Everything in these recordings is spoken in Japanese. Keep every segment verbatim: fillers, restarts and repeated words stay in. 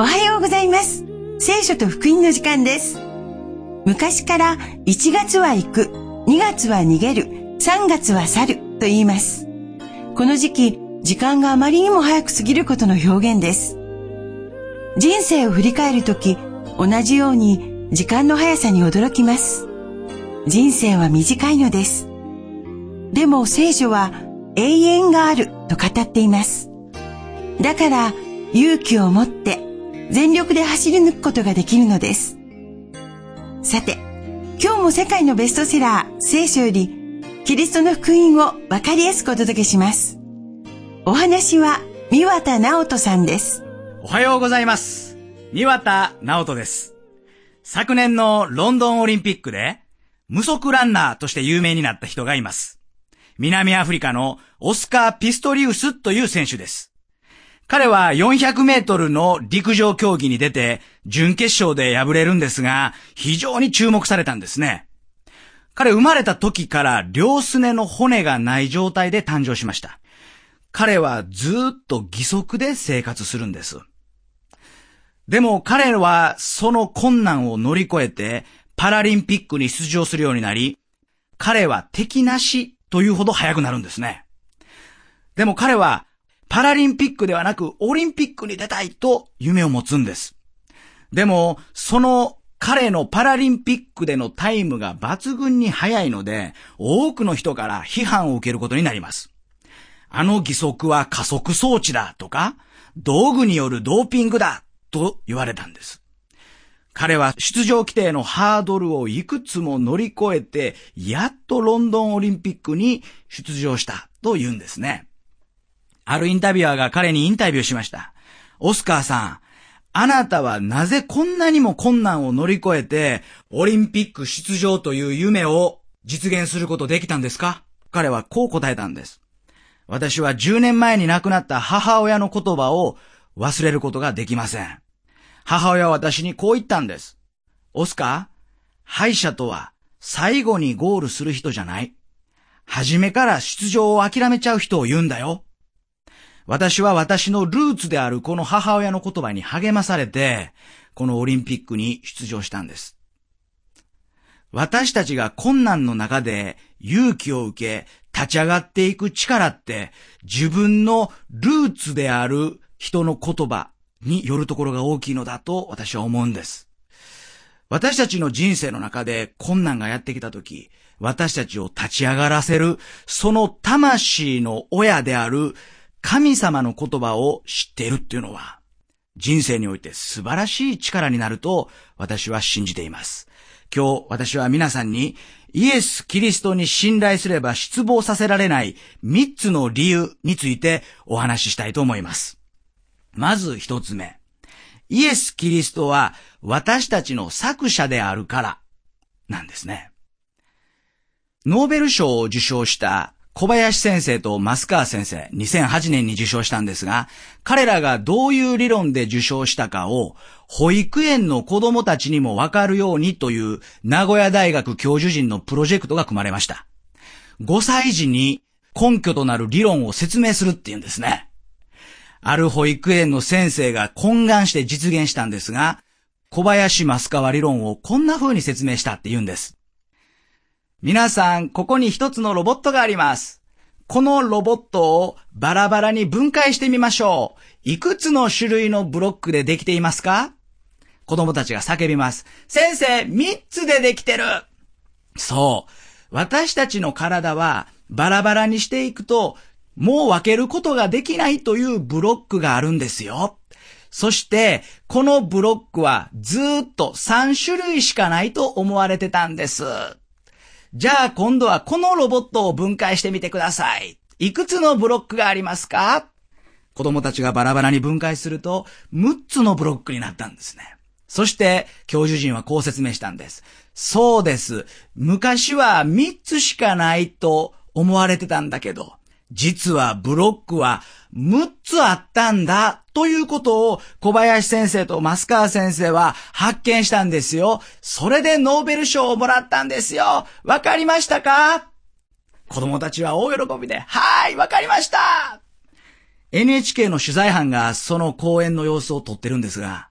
はようございます。聖書と福音の時間です。昔からいちがつは行く、にがつは逃げる、さんがつは去ると言います。この時期、時間があまりにも早く過ぎることの表現です。人生を振り返るとき、同じように時間の速さに驚きます。人生は短いのです。でも聖書は永遠があると語っています。だから勇気を持って全力で走り抜くことができるのです。さて、今日も世界のベストセラー聖書よりキリストの福音をわかりやすくお届けします。お話は三綿直人さんです。 おはようございます。三綿直人です。昨年のロンドンオリンピックで無足ランナーとして有名になった人がいます。南アフリカのオスカー・ピストリウスという選手です。彼はよんひゃくメートルの陸上競技に出て準決勝で敗れるんですが、非常に注目されたんですね。彼生まれた時から両すねの骨がない状態で誕生しました。彼はずーっと義足で生活するんです。でも彼はその困難を乗り越えてパラリンピックに出場するようになり、彼は敵なしというほど速くなるんですね。でも彼はパラリンピックではなくオリンピックに出たいと夢を持つんです。でもその彼のパラリンピックでのタイムが抜群に速いので、多くの人から批判を受けることになります。あの義足は加速装置だとか、道具によるドーピングだと言われたんです。彼は出場規定のハードルをいくつも乗り越えて、やっとロンドンオリンピックに出場したと言うんですね。あるインタビュアーが彼にインタビューしました。オスカーさん、あなたはなぜこんなにも困難を乗り越えて、オリンピック出場という夢を実現することできたんですか？彼はこう答えたんです。私はじゅうねんまえに亡くなった母親の言葉を忘れることができません。母親は私にこう言ったんです。オスカー、敗者とは最後にゴールする人じゃない。初めから出場を諦めちゃう人を言うんだよ。私は私のルーツであるこの母親の言葉に励まされて、このオリンピックに出場したんです。私たちが困難の中で勇気を受け、立ち上がっていく力って、自分のルーツである人の言葉によるところが大きいのだと私は思うんです。私たちの人生の中で困難がやってきたとき、私たちを立ち上がらせる、その魂の親である神様の言葉を知っているっていうのは、人生において素晴らしい力になると私は信じています。今日私は皆さんにイエス・キリストに信頼すれば失望させられない三つの理由についてお話ししたいと思います。まず一つ目。イエス・キリストは私たちの作者であるからなんですね。ノーベル賞を受賞した小林先生と増川先生、にせんはちねんに受賞したんですが、彼らがどういう理論で受賞したかを保育園の子供たちにもわかるようにという名古屋大学教授陣のプロジェクトが組まれました。ごさい児に根拠となる理論を説明するっていうんですね。ある保育園の先生が懇願して実現したんですが、小林増川理論をこんな風に説明したって言うんです。皆さん、ここに一つのロボットがあります。このロボットをバラバラに分解してみましょう。いくつの種類のブロックでできていますか？子供たちが叫びます。先生、三つでできてる。そう。私たちの体はバラバラにしていくと、もう分けることができないというブロックがあるんですよ。そして、このブロックはずーっとさん種類しかないと思われてたんです。じゃあ今度はこのロボットを分解してみてください。いくつのブロックがありますか？子供たちがバラバラに分解するとむっつのブロックになったんですね。そして教授陣はこう説明したんです。そうです。昔はみっつしかないと思われてたんだけど、実はブロックはむっつあったんだということを小林先生と増川先生は発見したんですよ。それでノーベル賞をもらったんですよ。わかりましたか？子供たちは大喜びで、はーい、わかりました。エヌエイチケー の取材班がその講演の様子を撮ってるんですが、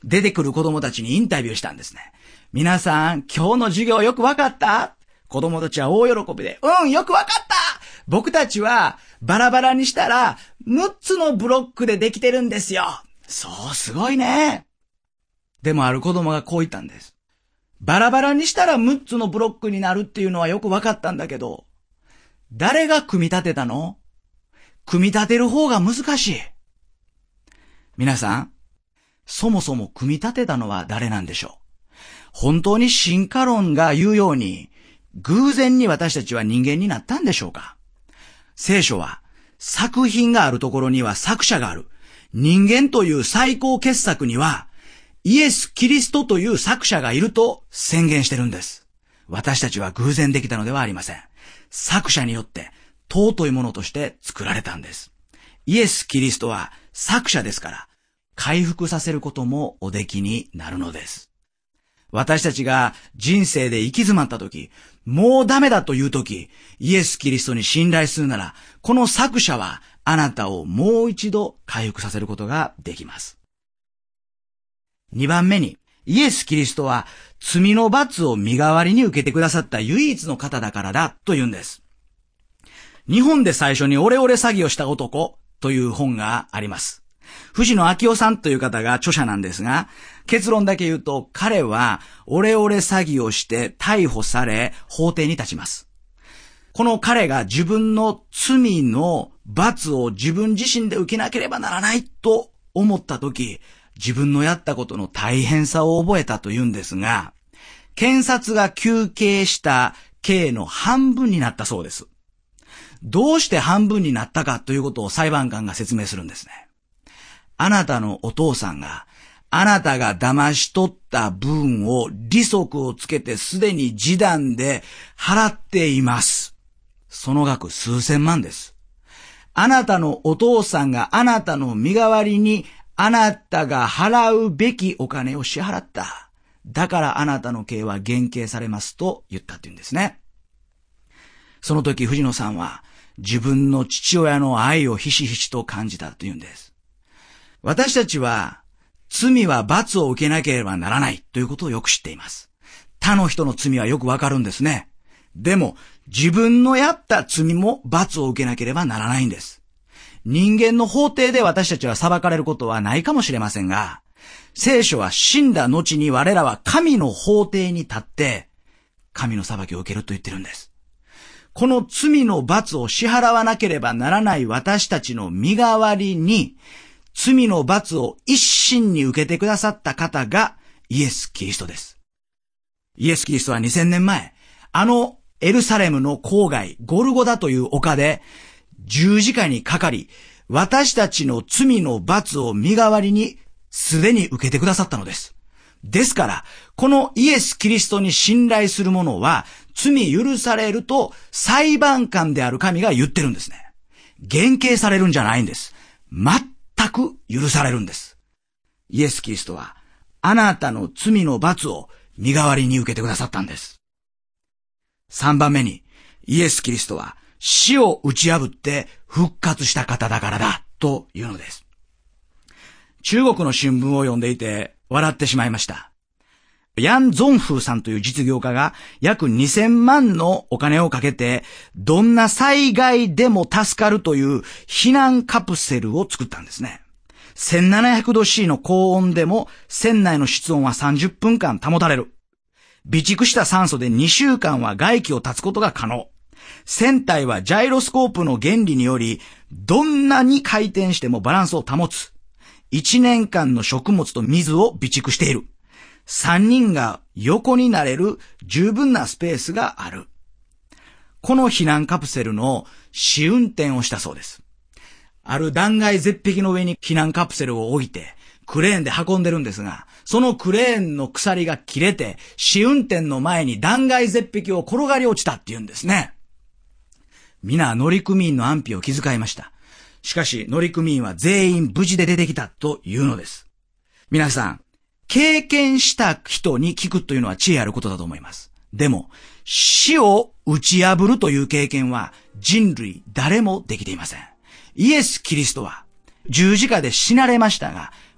出てくる子供たちにインタビューしたんですね。皆さん、今日の授業よくわかった？子供たちは大喜びで、うん、よくわかった！僕たちはバラバラにしたらむっつのブロックでできてるんですよ。そう、すごいね。でもある子供がこう言ったんです。バラバラにしたらむっつのブロックになるっていうのはよくわかったんだけど、誰が組み立てたの？組み立てる方が難しい。皆さん、そもそも組み立てたのは誰なんでしょう？本当に進化論が言うように、偶然に私たちは人間になったんでしょうか？聖書は、作品があるところには作者がある。人間という最高傑作には、イエス・キリストという作者がいると宣言してるんです。私たちは偶然できたのではありません。作者によって尊いものとして作られたんです。イエス・キリストは作者ですから、回復させることもおできになるのです。私たちが人生で行き詰まった時、もうダメだという時、イエス・キリストに信頼するなら、この作者はあなたをもう一度回復させることができます。二番目に、イエス・キリストは罪の罰を身代わりに受けてくださった唯一の方だからだと言うんです。日本で最初にオレオレ詐欺をした男という本があります。藤野昭夫さんという方が著者なんですが、結論だけ言うと彼はオレオレ詐欺をして逮捕され法廷に立ちます。この彼が自分の罪の罰を自分自身で受けなければならないと思ったとき、自分のやったことの大変さを覚えたというんですが、検察が求刑した刑の半分になったそうです。どうして半分になったかということを裁判官が説明するんですね。あなたのお父さんが、あなたが騙し取った分を利息をつけてすでに示談で払っています。その額数千万です。あなたのお父さんがあなたの身代わりにあなたが払うべきお金を支払った。だからあなたの刑は減刑されますと言ったというんですね。その時藤野さんは自分の父親の愛をひしひしと感じたというんです。私たちは罪は罰を受けなければならないということをよく知っています。他の人の罪はよくわかるんですね。でも自分のやった罪も罰を受けなければならないんです。人間の法廷で私たちは裁かれることはないかもしれませんが、聖書は死んだ後に我らは神の法廷に立って神の裁きを受けると言ってるんです。この罪の罰を支払わなければならない私たちの身代わりに罪の罰を一身に受けてくださった方がイエス・キリストです。イエス・キリストはにせんねんまえ、あのエルサレムの郊外ゴルゴダという丘で十字架にかかり、私たちの罪の罰を身代わりにすでに受けてくださったのです。ですから、このイエス・キリストに信頼する者は罪許されると裁判官である神が言ってるんですね。減刑されるんじゃないんです。全く許されるんです。イエス・キリストはあなたの罪の罰を身代わりに受けてくださったんです。三番目に、イエス・キリストは死を打ち破って復活した方だからだというのです。中国の新聞を読んでいて笑ってしまいました。ヤン・ゾンフーさんという実業家が約にせんまんのお金をかけてどんな災害でも助かるという避難カプセルを作ったんですね。せんななひゃくど C の高温でも船内の室温はさんじゅっぷんかん保たれる。備蓄した酸素でにしゅうかんは外気を断つことが可能。船体はジャイロスコープの原理によりどんなに回転してもバランスを保つ。いちねんかんの食物と水を備蓄している。さんにんが横になれる十分なスペースがある。この避難カプセルの試運転をしたそうです。ある断崖絶壁の上に避難カプセルを置いてクレーンで運んでるんですが、そのクレーンの鎖が切れて試運転の前に断崖絶壁を転がり落ちたっていうんですね。皆乗組員の安否を気遣いました。しかし乗組員は全員無事で出てきたというのです。皆さん、経験した人に聞くというのは知恵あることだと思います。でも、死を打ち破るという経験は人類誰もできていません。イエス・キリストは十字架で死なれましたが、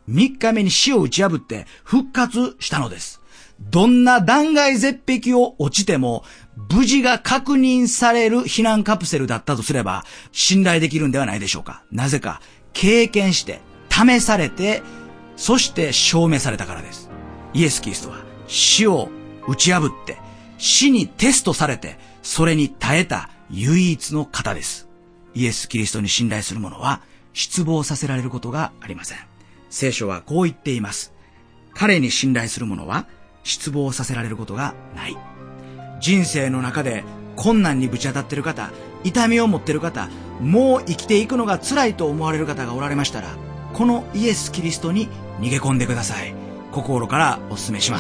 みっかめに死を打ち破って復活したのです。どんな断崖絶壁を落ちても無事が確認される避難カプセルだったとすれば信頼できるんではないでしょうか。なぜか経験して試されてそして証明されたからです。イエス・キリストは死を打ち破って死にテストされてそれに耐えた唯一の方です。イエス・キリストに信頼する者は失望させられることがありません。聖書はこう言っています。彼に信頼する者は失望させられることがない。人生の中で困難にぶち当たっている方、痛みを持っている方、もう生きていくのが辛いと思われる方がおられましたら、このイエス・キリストに逃げ込んでください。心からお勧めします。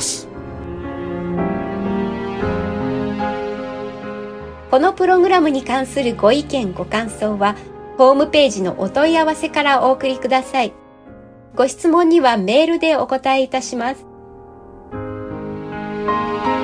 このプログラムに関するご意見ご感想はホームページのお問い合わせからお送りください。ご質問にはメールでお答えいたします。